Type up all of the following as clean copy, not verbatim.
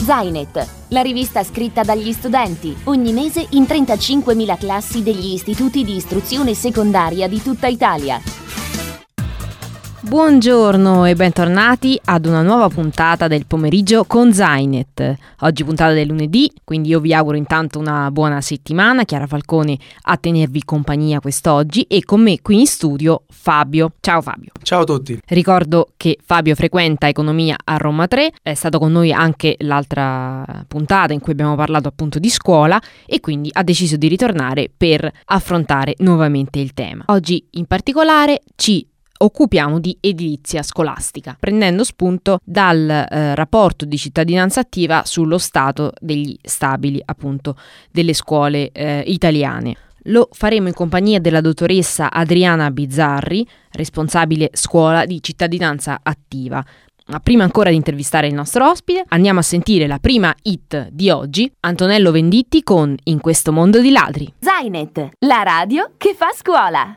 Zainet, la rivista scritta dagli studenti, ogni mese in 35.000 classi degli istituti di istruzione secondaria di tutta Italia. Buongiorno e bentornati ad una nuova puntata del pomeriggio con Zainet. Oggi puntata del lunedì, quindi io vi auguro intanto una buona settimana. Chiara Falcone a tenervi compagnia quest'oggi e con me qui in studio Fabio. Ciao Fabio. Ciao a tutti. Ricordo che Fabio frequenta economia a Roma 3, è stato con noi anche l'altra puntata in cui abbiamo parlato appunto di scuola e quindi ha deciso di ritornare per affrontare nuovamente il tema. Oggi in particolare ci occupiamo di edilizia scolastica, prendendo spunto dal rapporto di cittadinanza attiva sullo stato degli stabili appunto delle scuole italiane. Lo faremo in compagnia della dottoressa Adriana Bizzarri, responsabile scuola di cittadinanza attiva. Ma prima ancora di intervistare il nostro ospite, andiamo a sentire la prima hit di oggi, Antonello Venditti con In questo mondo di ladri. Zainet, la radio che fa scuola.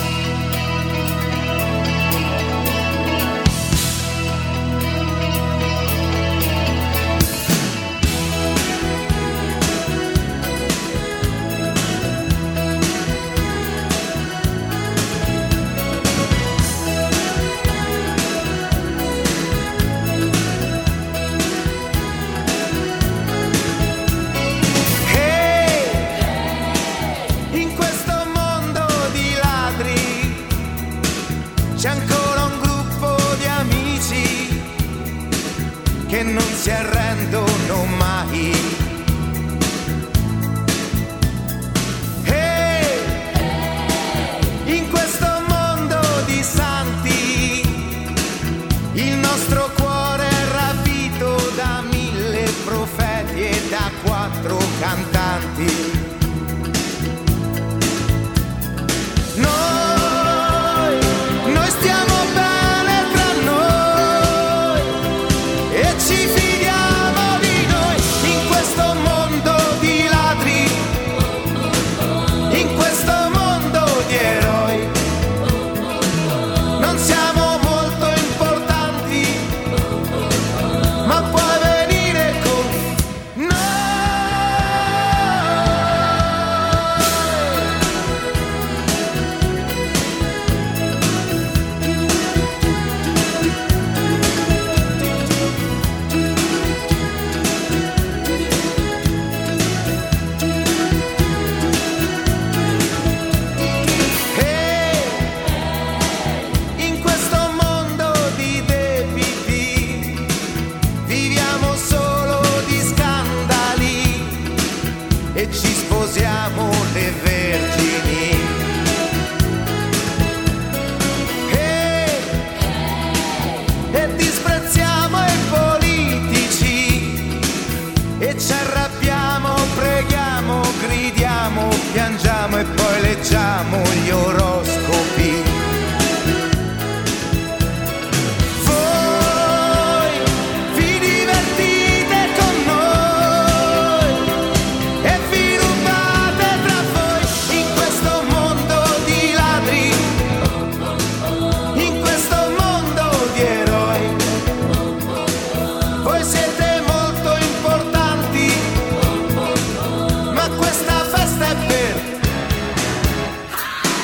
C'è ancora un gruppo di amici che non si arrendono mai. In questo mondo di santi il nostro cuore è rapito da 1000 profeti e da 4 cantanti. Piangiamo e poi leggiamo gli oroscopi. Voi vi divertite con noi e vi rubate tra voi in questo mondo di ladri, in questo mondo di eroi. Voi siete molto importanti, ma questa festa è per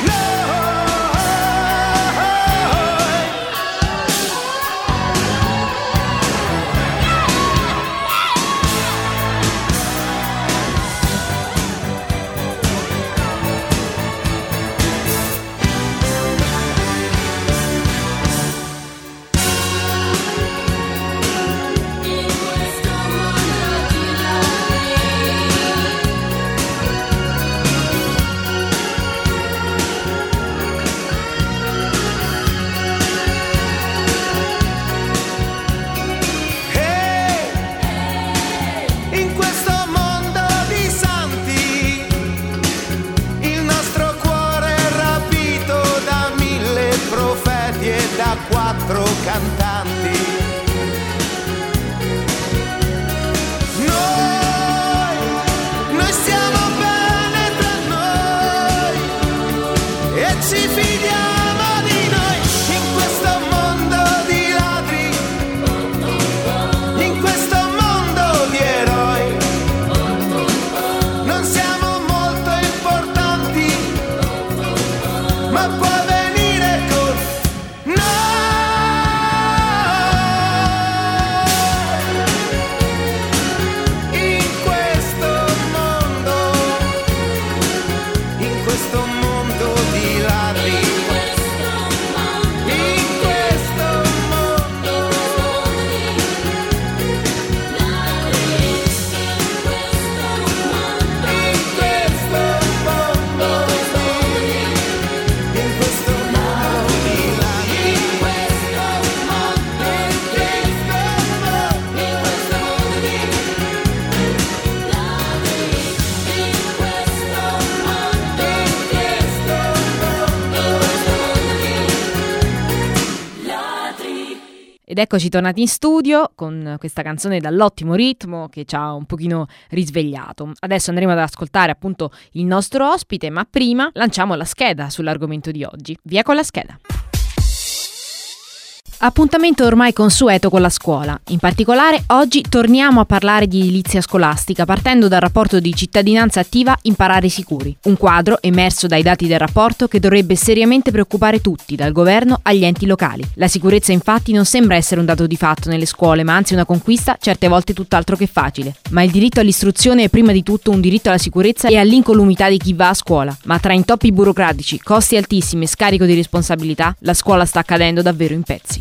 Ed eccoci tornati in studio con questa canzone dall'ottimo ritmo che ci ha un pochino risvegliato. Adesso andremo ad ascoltare appunto il nostro ospite, ma prima lanciamo la scheda sull'argomento di oggi. Via con la scheda. Appuntamento ormai consueto con la scuola. In particolare oggi torniamo a parlare di edilizia scolastica partendo dal rapporto di cittadinanza attiva Imparare Sicuri. Un quadro emerso dai dati del rapporto che dovrebbe seriamente preoccupare tutti, dal governo agli enti locali. La sicurezza infatti non sembra essere un dato di fatto nelle scuole, ma anzi una conquista certe volte tutt'altro che facile. Ma il diritto all'istruzione è prima di tutto un diritto alla sicurezza e all'incolumità di chi va a scuola. Ma tra intoppi burocratici, costi altissimi e scarico di responsabilità, la scuola sta cadendo davvero in pezzi.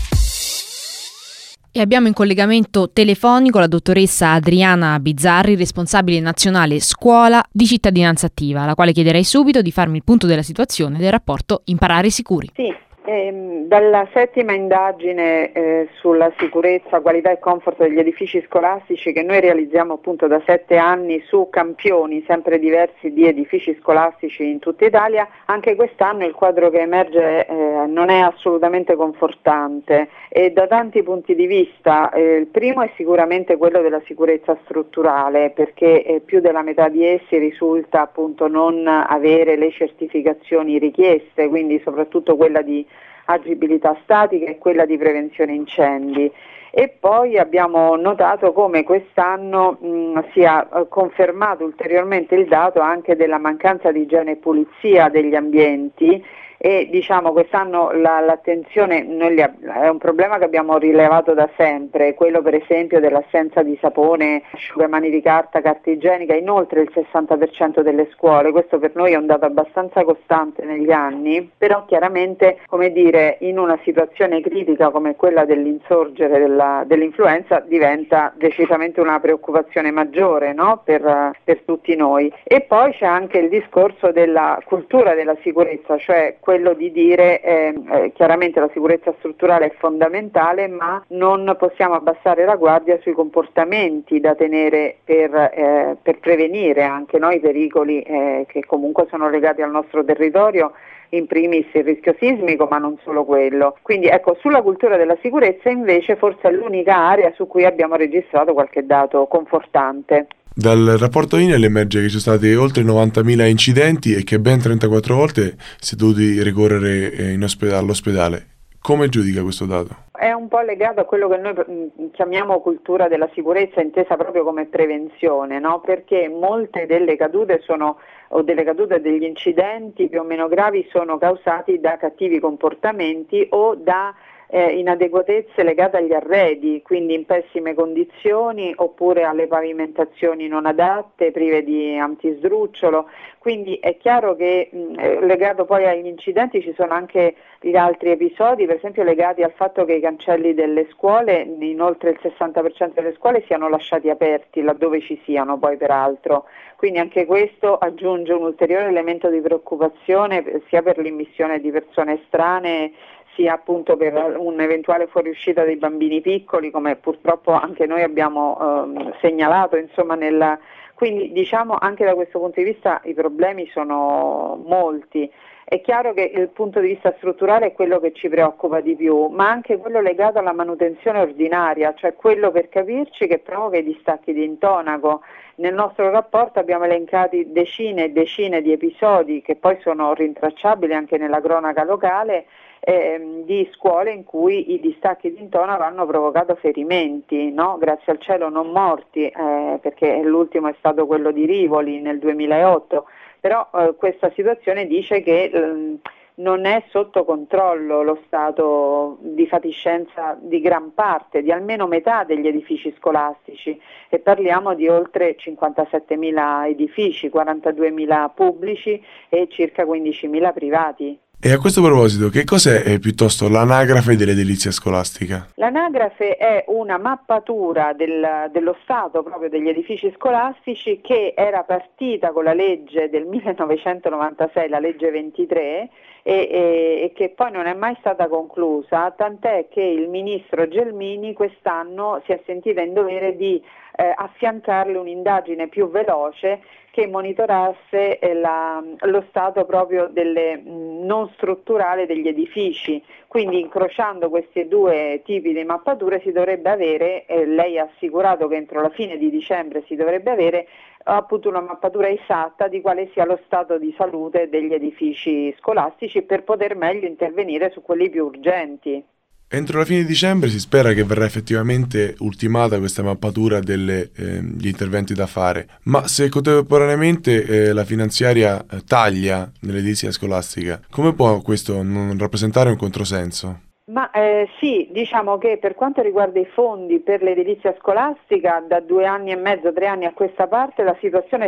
E abbiamo in collegamento telefonico la dottoressa Adriana Bizzarri, responsabile nazionale scuola di cittadinanza attiva, alla quale chiederei subito di farmi il punto della situazione del rapporto Imparare Sicuri. Sì. Dalla settima indagine sulla sicurezza, qualità e comfort degli edifici scolastici che noi realizziamo appunto da 7 anni su campioni sempre diversi di edifici scolastici in tutta Italia, anche quest'anno il quadro che emerge non è assolutamente confortante e da tanti punti di vista. Il primo è sicuramente quello della sicurezza strutturale, perché più della metà di essi risulta appunto non avere le certificazioni richieste, quindi soprattutto quella di agibilità statica e quella di prevenzione incendi. E poi abbiamo notato come quest'anno sia confermato ulteriormente il dato anche della mancanza di igiene e pulizia degli ambienti. E diciamo quest'anno l'attenzione è un problema che abbiamo rilevato da sempre, quello per esempio dell'assenza di sapone, asciugamani di carta igienica in oltre il 60% delle scuole. Questo per noi è un dato abbastanza costante negli anni, però chiaramente, come dire, in una situazione critica come quella dell'insorgere dell'influenza diventa decisamente una preoccupazione maggiore, no? per tutti noi. E poi c'è anche il discorso della cultura della sicurezza, cioè quello di dire chiaramente la sicurezza strutturale è fondamentale, ma non possiamo abbassare la guardia sui comportamenti da tenere per prevenire anche noi i pericoli che comunque sono legati al nostro territorio, in primis il rischio sismico, ma non solo quello. Quindi ecco, sulla cultura della sicurezza invece forse è l'unica area su cui abbiamo registrato qualche dato confortante. Dal rapporto INAIL emerge che ci sono stati oltre 90.000 incidenti e che ben 34 volte si è dovuti ricorrere all'ospedale. Come giudica questo dato? È un po' legato a quello che noi chiamiamo cultura della sicurezza, intesa proprio come prevenzione, no? Perché molte delle cadute degli incidenti più o meno gravi sono causati da cattivi comportamenti o da inadeguatezze legate agli arredi, quindi in pessime condizioni, oppure alle pavimentazioni non adatte, prive di antisdrucciolo. Quindi è chiaro che legato poi agli incidenti ci sono anche gli altri episodi, per esempio legati al fatto che i cancelli delle scuole, in oltre il 60% delle scuole, siano lasciati aperti laddove ci siano poi peraltro. Quindi anche questo aggiunge un ulteriore elemento di preoccupazione sia per l'immissione di persone estranee, sia appunto per un'eventuale fuoriuscita dei bambini piccoli, come purtroppo anche noi abbiamo segnalato, insomma, quindi diciamo anche da questo punto di vista i problemi sono molti. È chiaro che il punto di vista strutturale è quello che ci preoccupa di più, ma anche quello legato alla manutenzione ordinaria, cioè quello, per capirci, che provoca i distacchi di intonaco. Nel nostro rapporto abbiamo elencati decine e decine di episodi che poi sono rintracciabili anche nella cronaca locale, di scuole in cui i distacchi di intonaco hanno provocato ferimenti, no? Grazie al cielo non morti, perché l'ultimo è stato quello di Rivoli nel 2008, però questa situazione dice che non è sotto controllo lo stato di fatiscenza di gran parte, di almeno metà degli edifici scolastici, e parliamo di oltre 57.000 edifici, 42.000 pubblici e circa 15.000 privati. E a questo proposito, che cos'è piuttosto l'anagrafe dell'edilizia scolastica? L'anagrafe è una mappatura dello stato proprio degli edifici scolastici che era partita con la legge del 1996, la legge 23, e che poi non è mai stata conclusa, tant'è che il ministro Gelmini quest'anno si è sentita in dovere di affiancarle un'indagine più veloce che monitorasse lo stato proprio non strutturale degli edifici. Quindi incrociando questi due tipi di mappature si dovrebbe avere, lei ha assicurato che entro la fine di dicembre si dovrebbe avere appunto una mappatura esatta di quale sia lo stato di salute degli edifici scolastici per poter meglio intervenire su quelli più urgenti. Entro la fine di dicembre si spera che verrà effettivamente ultimata questa mappatura degli interventi da fare, ma se contemporaneamente la finanziaria taglia nell'edilizia scolastica, come può questo non rappresentare un controsenso? Ma sì, diciamo che per quanto riguarda i fondi per l'edilizia scolastica, da 2 anni e mezzo, 3 anni a questa parte la situazione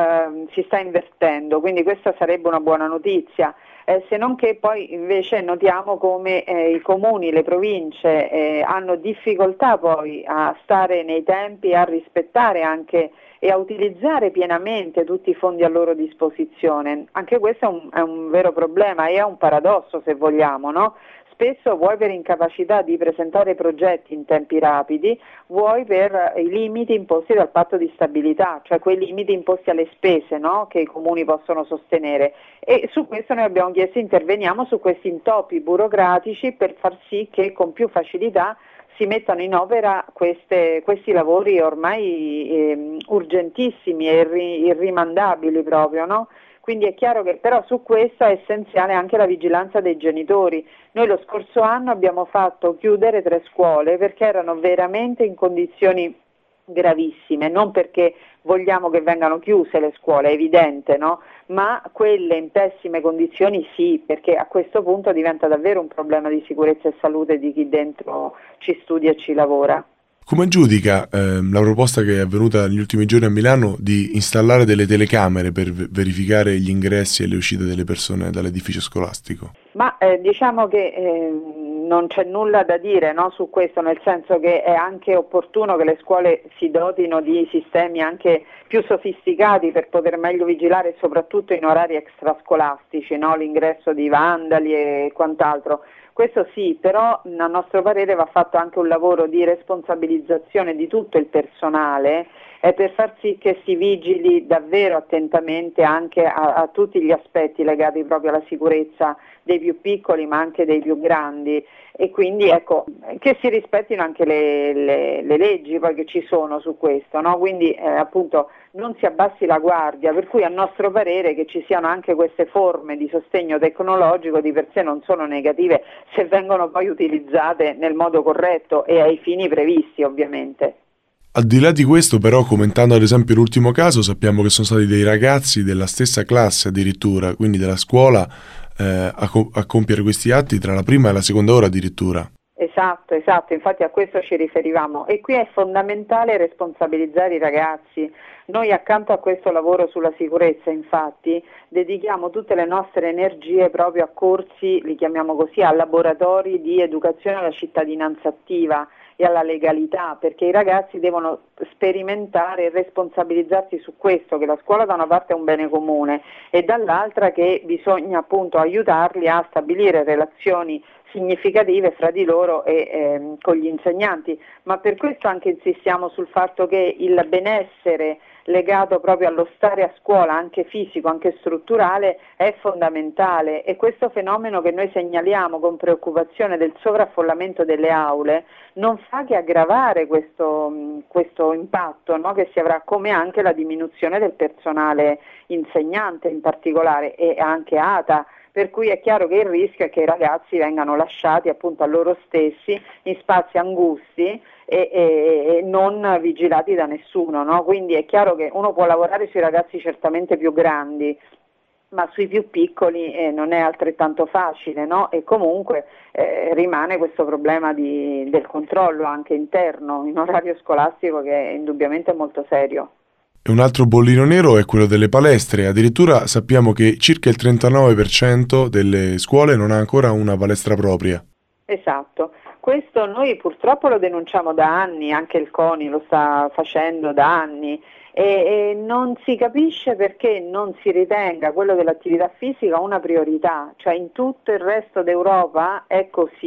si sta invertendo, quindi questa sarebbe una buona notizia. Se non che poi invece notiamo come i comuni, le province hanno difficoltà poi a stare nei tempi, a rispettare anche e a utilizzare pienamente tutti i fondi a loro disposizione. Anche questo è un vero problema e è un paradosso, se vogliamo, no? Spesso vuoi per incapacità di presentare progetti in tempi rapidi, vuoi per i limiti imposti dal patto di stabilità, cioè quei limiti imposti alle spese, no? Che i comuni possono sostenere. E su questo noi abbiamo chiesto, interveniamo su questi intoppi burocratici per far sì che con più facilità si mettano in opera questi lavori ormai urgentissimi e irrimandabili proprio, no? Quindi è chiaro che però su questo è essenziale anche la vigilanza dei genitori. Noi lo scorso anno abbiamo fatto chiudere 3 scuole perché erano veramente in condizioni gravissime, non perché vogliamo che vengano chiuse le scuole, è evidente, no? Ma quelle in pessime condizioni sì, perché a questo punto diventa davvero un problema di sicurezza e salute di chi dentro ci studia e ci lavora. Come giudica la proposta che è avvenuta negli ultimi giorni a Milano di installare delle telecamere per verificare gli ingressi e le uscite delle persone dall'edificio scolastico? Ma diciamo che non c'è nulla da dire, no, su questo, nel senso che è anche opportuno che le scuole si dotino di sistemi anche più sofisticati per poter meglio vigilare, soprattutto in orari extrascolastici, no, l'ingresso di vandali e quant'altro. Questo sì, però a nostro parere va fatto anche un lavoro di responsabilizzazione di tutto il personale per far sì che si vigili davvero attentamente anche a tutti gli aspetti legati proprio alla sicurezza dei più piccoli ma anche dei più grandi, e quindi ecco che si rispettino anche le leggi poi che ci sono su questo, no? Quindi appunto non si abbassi la guardia, per cui a nostro parere che ci siano anche queste forme di sostegno tecnologico di per sé non sono negative se vengono poi utilizzate nel modo corretto e ai fini previsti ovviamente. Al di là di questo, però, commentando ad esempio l'ultimo caso, sappiamo che sono stati dei ragazzi della stessa classe addirittura, quindi della scuola, a compiere questi atti tra la prima e la seconda ora addirittura. Esatto, infatti a questo ci riferivamo e qui è fondamentale responsabilizzare i ragazzi. Noi accanto a questo lavoro sulla sicurezza infatti dedichiamo tutte le nostre energie proprio a corsi, li chiamiamo così, a laboratori di educazione alla cittadinanza attiva e alla legalità, perché i ragazzi devono sperimentare e responsabilizzarsi su questo, che la scuola da una parte è un bene comune e dall'altra che bisogna appunto aiutarli a stabilire relazioni significative fra di loro e con gli insegnanti, ma per questo anche insistiamo sul fatto che il benessere legato proprio allo stare a scuola, anche fisico, anche strutturale, è fondamentale e questo fenomeno che noi segnaliamo con preoccupazione del sovraffollamento delle aule non fa che aggravare questo impatto, no? Che si avrà, come anche la diminuzione del personale insegnante in particolare e anche ATA. Per cui è chiaro che il rischio è che i ragazzi vengano lasciati appunto a loro stessi in spazi angusti e non vigilati da nessuno, no? Quindi è chiaro che uno può lavorare sui ragazzi certamente più grandi, ma sui più piccoli non è altrettanto facile, no? E comunque rimane questo problema del controllo anche interno in orario scolastico che è indubbiamente molto serio. E un altro bollino nero è quello delle palestre, addirittura sappiamo che circa il 39% delle scuole non ha ancora una palestra propria. Esatto, questo noi purtroppo lo denunciamo da anni, anche il CONI lo sta facendo da anni e non si capisce perché non si ritenga quello dell'attività fisica una priorità, cioè in tutto il resto d'Europa è così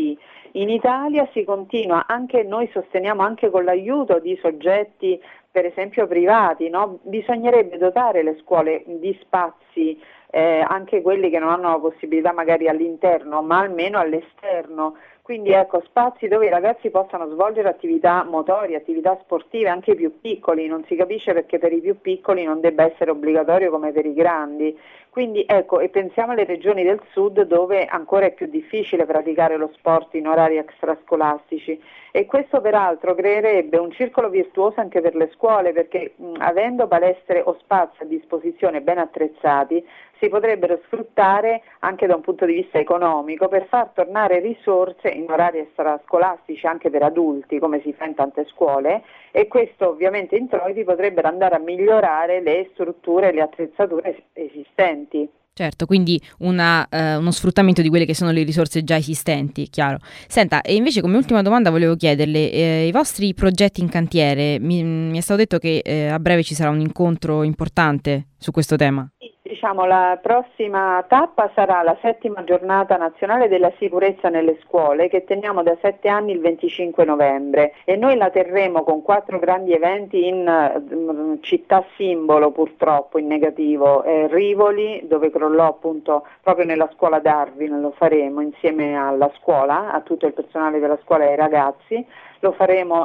In Italia si continua, anche noi sosteniamo anche con l'aiuto di soggetti per esempio privati, no? Bisognerebbe dotare le scuole di spazi, anche quelli che non hanno la possibilità magari all'interno, ma almeno all'esterno. Quindi ecco, spazi dove i ragazzi possano svolgere attività motorie, attività sportive, anche i più piccoli. Non si capisce perché per i più piccoli non debba essere obbligatorio come per i grandi. Quindi ecco, e pensiamo alle regioni del sud dove ancora è più difficile praticare lo sport in orari extrascolastici, e questo peraltro creerebbe un circolo virtuoso anche per le scuole, perché avendo palestre o spazi a disposizione ben attrezzati si potrebbero sfruttare anche da un punto di vista economico per far tornare risorse in orari extrascolastici anche per adulti, come si fa in tante scuole, e questo ovviamente introiti potrebbero andare a migliorare le strutture e le attrezzature esistenti. Certo, quindi uno sfruttamento di quelle che sono le risorse già esistenti, chiaro. Senta, e invece come ultima domanda volevo chiederle, i vostri progetti in cantiere, mi è stato detto che a breve ci sarà un incontro importante su questo tema. Diciamo, la prossima tappa sarà la 7ª giornata nazionale della sicurezza nelle scuole, che teniamo da 7 anni il 25 novembre, e noi la terremo con 4 grandi eventi in città simbolo, purtroppo in negativo. Rivoli, dove crollò appunto proprio nella scuola Darwin, lo faremo insieme alla scuola, a tutto il personale della scuola e ai ragazzi. Lo faremo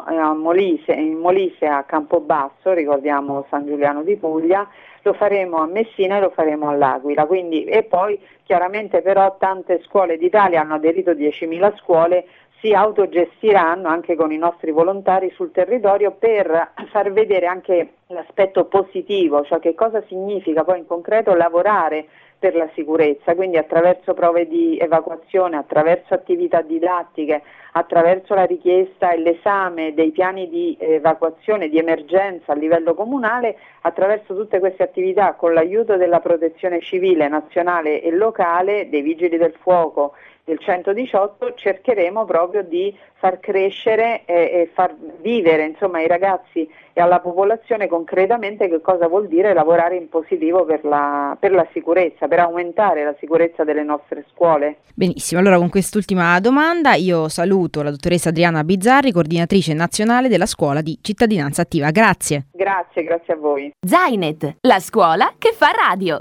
in Molise a Campobasso, ricordiamo San Giuliano di Puglia, lo faremo a Messina e lo faremo all'Aquila. Quindi, e poi chiaramente però tante scuole d'Italia hanno aderito, 10.000 scuole, si autogestiranno anche con i nostri volontari sul territorio per far vedere anche l'aspetto positivo, cioè che cosa significa poi in concreto lavorare per la sicurezza, quindi attraverso prove di evacuazione, attraverso attività didattiche, attraverso la richiesta e l'esame dei piani di evacuazione di emergenza a livello comunale. Attraverso tutte queste attività, con l'aiuto della protezione civile nazionale e locale, dei vigili del fuoco, del 118, cercheremo proprio di far crescere e far vivere insomma ai ragazzi e alla popolazione concretamente che cosa vuol dire lavorare in positivo per la sicurezza, per aumentare la sicurezza delle nostre scuole. Benissimo, allora con quest'ultima domanda io saluto la dottoressa Adriana Bizzarri, coordinatrice nazionale della Scuola di Cittadinanza Attiva. Grazie. Grazie a voi. Zainet, la scuola che fa radio.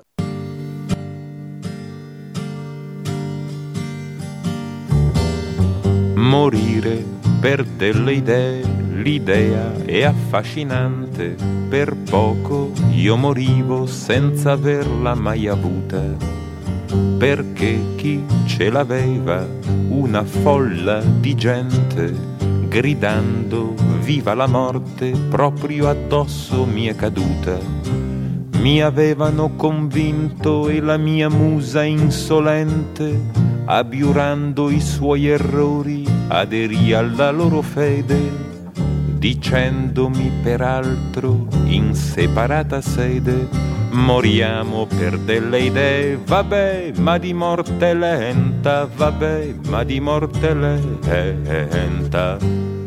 Morire per delle idee, l'idea è affascinante. Per poco io morivo senza averla mai avuta, perché chi ce l'aveva, una folla di gente, gridando viva la morte, proprio addosso mi è caduta. Mi avevano convinto e la mia musa insolente, abiurando i suoi errori, aderì alla loro fede, dicendomi peraltro in separata sede: moriamo per delle idee, vabbè, ma di morte lenta, vabbè, ma di morte lenta.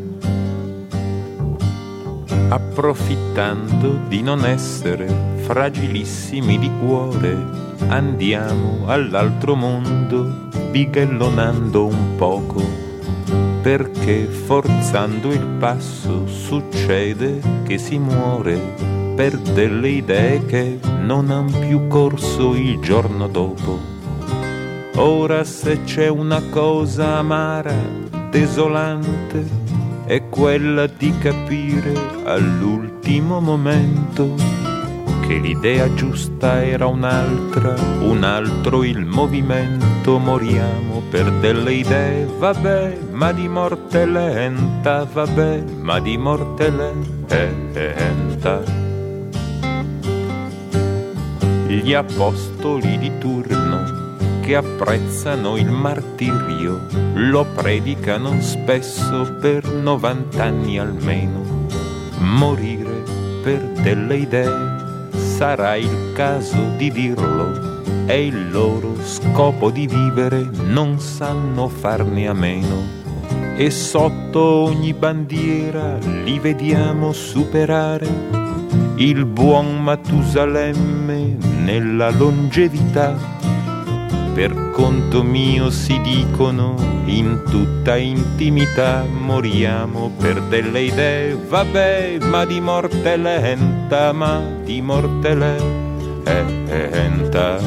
Approfittando di non essere fragilissimi di cuore, andiamo all'altro mondo bighellonando un poco, perché forzando il passo succede che si muore per delle idee che non han più corso il giorno dopo. Ora se c'è una cosa amara, desolante, è quella di capire all'ultimo momento che l'idea giusta era un'altra, un altro il movimento. Moriamo per delle idee, vabbè, ma di morte lenta, vabbè, ma di morte lenta. Gli apostoli di turno che apprezzano il martirio lo predicano spesso per 90 anni almeno. Morire per delle idee sarà il caso di dirlo, è il loro scopo di vivere, non sanno farne a meno. E sotto ogni bandiera li vediamo superare il buon Matusalemme nella longevità, per conto mio si dicono in tutta intimità. Moriamo per delle idee, vabbè, ma di morte lenta, ma di morte lenta.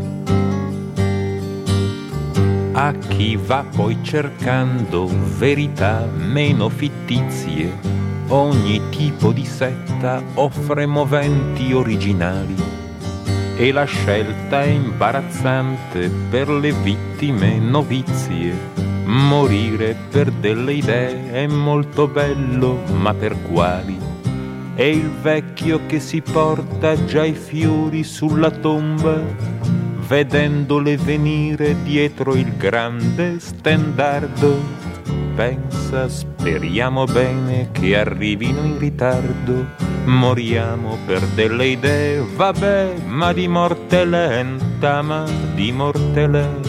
A chi va poi cercando verità meno fittizie, ogni tipo di setta offre moventi originali. E la scelta è imbarazzante per le vittime novizie. Morire per delle idee è molto bello, ma per quali? È il vecchio che si porta già i fiori sulla tomba, vedendole venire dietro il grande stendardo. Pensa, speriamo bene che arrivino in ritardo. Moriamo per delle idee, vabbè, ma di morte lenta, ma di morte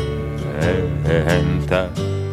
lenta.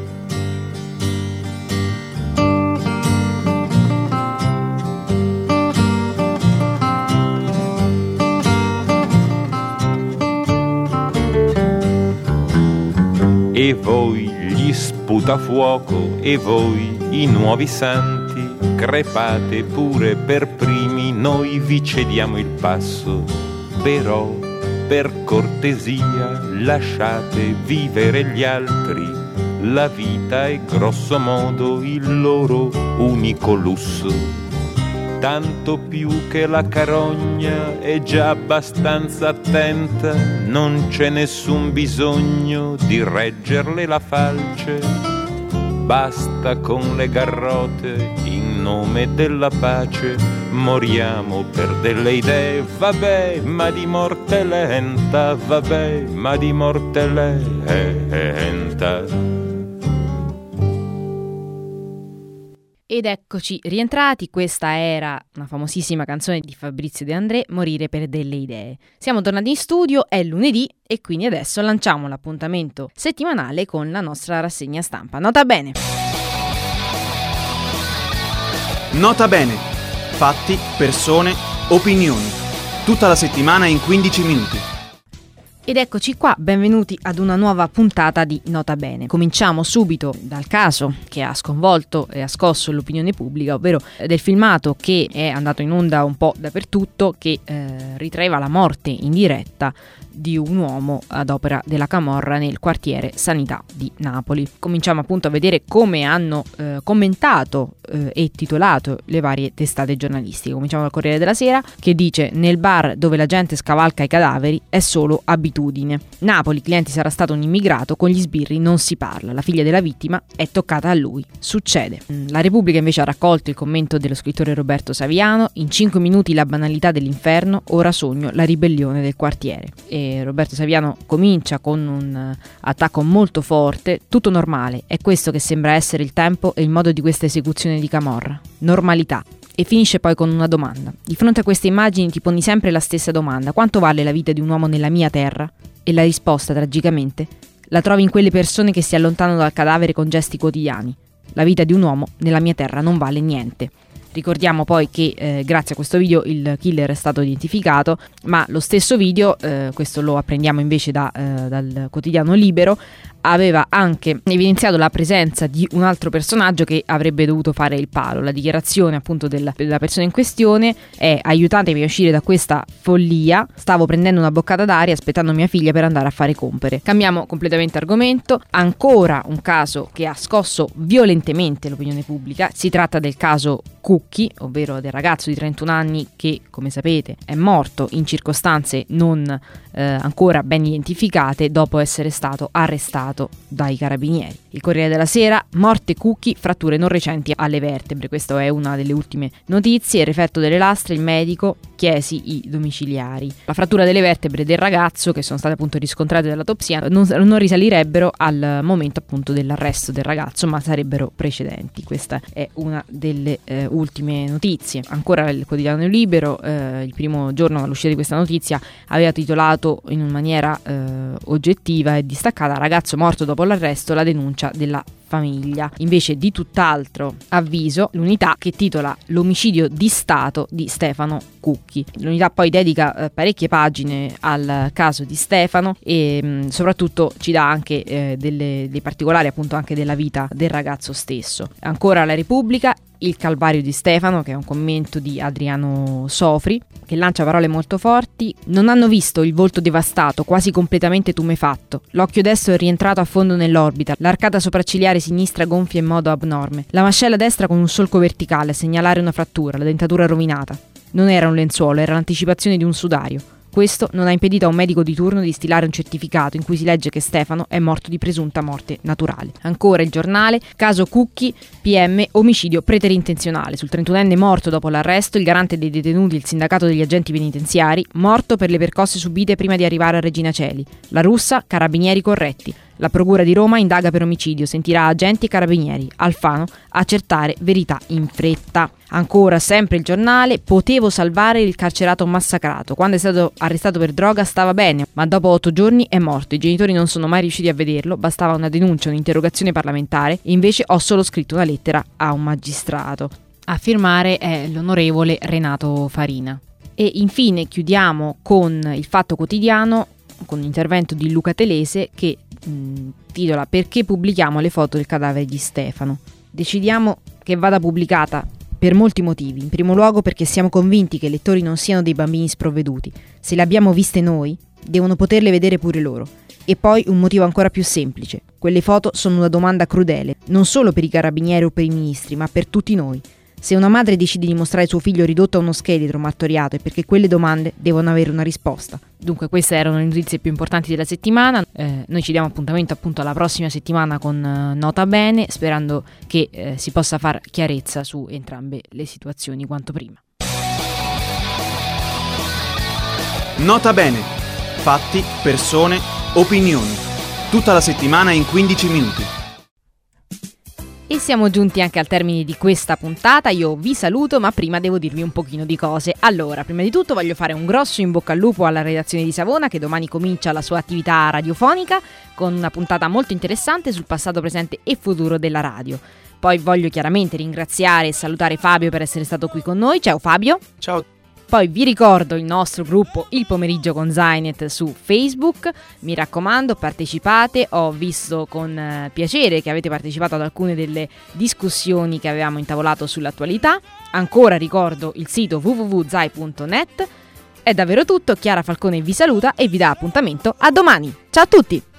E voi gli sputafuoco, e voi i nuovi santi, crepate pure per primi, noi vi cediamo il passo. Però per cortesia lasciate vivere gli altri, la vita è grosso modo il loro unico lusso. Tanto più che la carogna è già abbastanza attenta, non c'è nessun bisogno di reggerle la falce. Basta con le garrote in nome della pace. Moriamo per delle idee, vabbè, ma di morte lenta, vabbè, ma di morte lenta. Ed eccoci rientrati, questa era una famosissima canzone di Fabrizio De André, Morire per delle idee. Siamo tornati in studio, è lunedì e quindi adesso lanciamo l'appuntamento settimanale con la nostra rassegna stampa. Nota bene! Nota bene! Fatti, persone, opinioni. Tutta la settimana in 15 minuti. Ed eccoci qua, benvenuti ad una nuova puntata di Nota Bene. Cominciamo subito dal caso che ha sconvolto e ha scosso l'opinione pubblica, ovvero del filmato che è andato in onda un po' dappertutto, che ritraeva la morte in diretta di un uomo ad opera della camorra nel quartiere Sanità di Napoli. Cominciamo appunto a vedere come hanno commentato e titolato le varie testate giornalistiche. Cominciamo dal Corriere della Sera, che dice: nel bar dove la gente scavalca i cadaveri è solo abitudine. Napoli, clienti sarà stato un immigrato, con gli sbirri non si parla, la figlia della vittima è toccata a lui. Succede. La Repubblica invece ha raccolto il commento dello scrittore Roberto Saviano: in 5 minuti la banalità dell'inferno, ora sogno la ribellione del quartiere. E Roberto Saviano comincia con un attacco molto forte: tutto normale, è questo che sembra essere il tempo e il modo di questa esecuzione di camorra. Normalità. E finisce poi con una domanda. Di fronte a queste immagini ti poni sempre la stessa domanda: quanto vale la vita di un uomo nella mia terra? E la risposta, tragicamente, la trovi in quelle persone che si allontanano dal cadavere con gesti quotidiani. La vita di un uomo nella mia terra non vale niente. Ricordiamo poi che grazie a questo video il killer è stato identificato, ma lo stesso video, questo lo apprendiamo invece dal quotidiano Libero, aveva anche evidenziato la presenza di un altro personaggio che avrebbe dovuto fare il palo. La dichiarazione appunto della persona in questione è: aiutatemi a uscire da questa follia, stavo prendendo una boccata d'aria aspettando mia figlia per andare a fare compere. Cambiamo completamente argomento, ancora un caso che ha scosso violentemente l'opinione pubblica. Si tratta del caso Cucchi, ovvero del ragazzo di 31 anni che, come sapete, è morto in circostanze non ancora ben identificate dopo essere stato arrestato dai carabinieri. Il Corriere della Sera: morte Cucchi, fratture non recenti alle vertebre. Questa è una delle ultime notizie. Il referto delle lastre, il medico, chiesi i domiciliari. La frattura delle vertebre del ragazzo, che sono state appunto riscontrate dall'autopsia, non risalirebbero al momento appunto dell'arresto del ragazzo, ma sarebbero precedenti. Questa è una delle ultime notizie. Ancora il quotidiano Libero, il primo giorno all'uscita di questa notizia, aveva titolato in maniera oggettiva e distaccata: ragazzo morto dopo l'arresto, la denuncia della famiglia. Invece di tutt'altro avviso l'unità che titola L'omicidio di Stato di Stefano Cucchi. L'unità poi dedica parecchie pagine al caso di Stefano e soprattutto ci dà anche dei particolari appunto anche della vita del ragazzo stesso. Ancora La Repubblica, Il calvario di Stefano, che è un commento di Adriano Sofri, che lancia parole molto forti. Non hanno visto il volto devastato, quasi completamente tumefatto. L'occhio destro è rientrato a fondo nell'orbita, l'arcata sopraccigliare sinistra gonfia in modo abnorme, la mascella destra con un solco verticale a segnalare una frattura, la dentatura rovinata. Non era un lenzuolo, era l'anticipazione di un sudario. Questo non ha impedito a un medico di turno di stilare un certificato in cui si legge che Stefano è morto di presunta morte naturale. Ancora Il Giornale, caso Cucchi, PM, omicidio preterintenzionale. Sul 31enne morto dopo l'arresto, il garante dei detenuti, il sindacato degli agenti penitenziari, morto per le percosse subite prima di arrivare a Regina Coeli. La Russa, carabinieri corretti. La Procura di Roma indaga per omicidio, sentirà agenti e carabinieri. Alfano, accertare verità in fretta. Ancora sempre Il Giornale, potevo salvare il carcerato massacrato. Quando è stato arrestato per droga stava bene, ma dopo 8 giorni è morto. I genitori non sono mai riusciti a vederlo, bastava una denuncia, un'interrogazione parlamentare e invece ho solo scritto una lettera a un magistrato. A firmare è l'onorevole Renato Farina. E infine chiudiamo con Il Fatto Quotidiano, con l'intervento di Luca Telese che titola Perché pubblichiamo le foto del cadavere di Stefano. Decidiamo che vada pubblicata per molti motivi. In primo luogo perché siamo convinti che i lettori non siano dei bambini sprovveduti. Se le abbiamo viste noi, devono poterle vedere pure loro. E poi un motivo ancora più semplice. Quelle foto sono una domanda crudele, non solo per i carabinieri o per i ministri, ma per tutti noi. Se una madre decide di mostrare suo figlio ridotto a uno scheletro martoriato è perché quelle domande devono avere una risposta. Dunque queste erano le notizie più importanti della settimana. Noi ci diamo appuntamento appunto alla prossima settimana con Nota Bene, sperando che si possa far chiarezza su entrambe le situazioni quanto prima. Nota Bene. Fatti, persone, opinioni. Tutta la settimana in 15 minuti. E siamo giunti anche al termine di questa puntata. Io vi saluto, ma prima devo dirvi un pochino di cose. Allora, prima di tutto voglio fare un grosso in bocca al lupo alla redazione di Savona, che domani comincia la sua attività radiofonica con una puntata molto interessante sul passato, presente e futuro della radio. Poi voglio chiaramente ringraziare e salutare Fabio per essere stato qui con noi. Ciao Fabio. Ciao. Poi vi ricordo il nostro gruppo Il Pomeriggio con Zainet su Facebook, mi raccomando partecipate, ho visto con piacere che avete partecipato ad alcune delle discussioni che avevamo intavolato sull'attualità. Ancora ricordo il sito www.zai.net. È davvero tutto, Chiara Falcone vi saluta e vi dà appuntamento a domani. Ciao a tutti!